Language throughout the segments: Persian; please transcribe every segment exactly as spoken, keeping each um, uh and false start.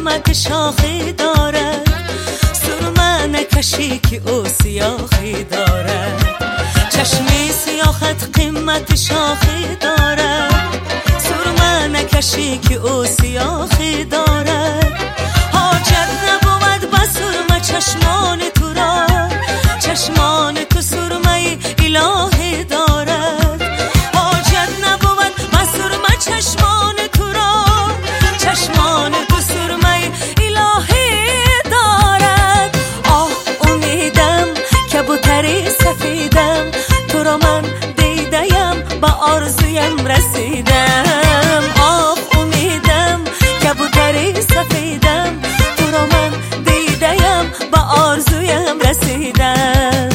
قیمت شاخی دارد، سرمه نکشی که او سیاخی دارد. چشمی سیاخت قیمت شاخی دارد، سرمه نکشی که او سیاخی دارد. حاجت نبود با سرمه چشمان تو را، چشمان تو سرمه الهی دارد. حاجت نبود با سرمه چشمان تو را، چشمان تو سرمه الهی دارد. آه امیدم کبوتری سفیدم، تو را من دیدم با آرزویم رسیدم. آه امیدم کبوتری سفیدم، تو را من دیدم با آرزویم رسیدم.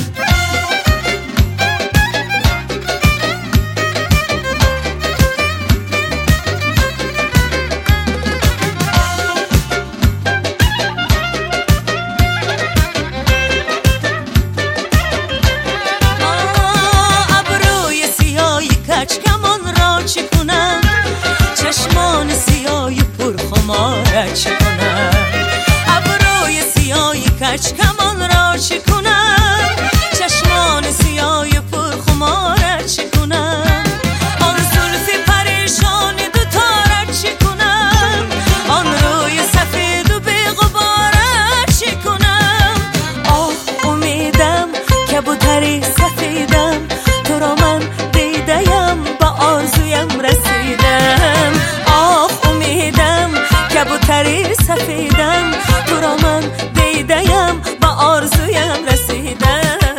چشمان سیاهی پر خمار چی کنم، ابروی سیاهی کج کمان را چی کنم، چشمان سیاهی پر خمار چی کنم. آن زلف پریشان دوتا را چی کنم، آن روی سفید و بی‌غبار چی کنم. آه امیدم کبوتری سفیدم، تو را من دیدم با آرزویم رسیدم. آه امیدم کبوتری سفیدم، تو را من دیدم با آرزویم رسیدم.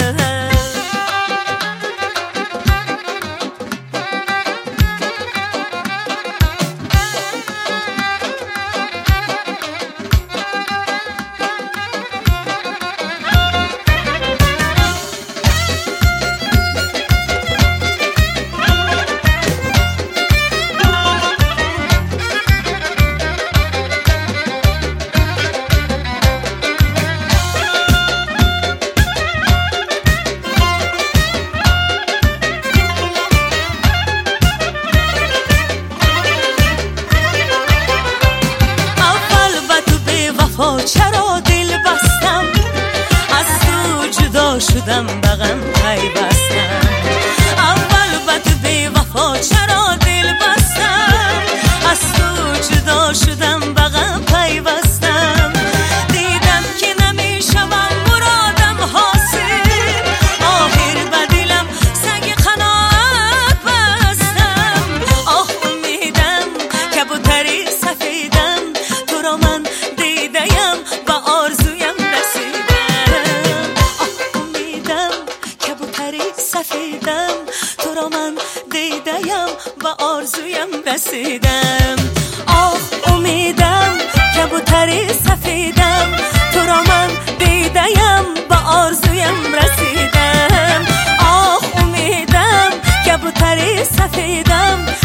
چرا دل بستم، از تو جدا شدم بغم پیوستم. اول به تو بی وفا چرا دل بستم، از تو جدا شدم بغم پیوستم. دیدم که نمیشوم مرادم حاصل، آخر به دلم سنگ قناعت بستم. آه امیدم کبوتری سفیدم، تو را من دیدم با آرزویم رسیدم. آه امیدم کبوتری سفیدم، تو را من دیدم با آرزویم رسیدم. آه امیدم کبوتری سفیدم، تو را من دیدم با آرزویم رسیدم. آه امیدم کبوتری سفیدم،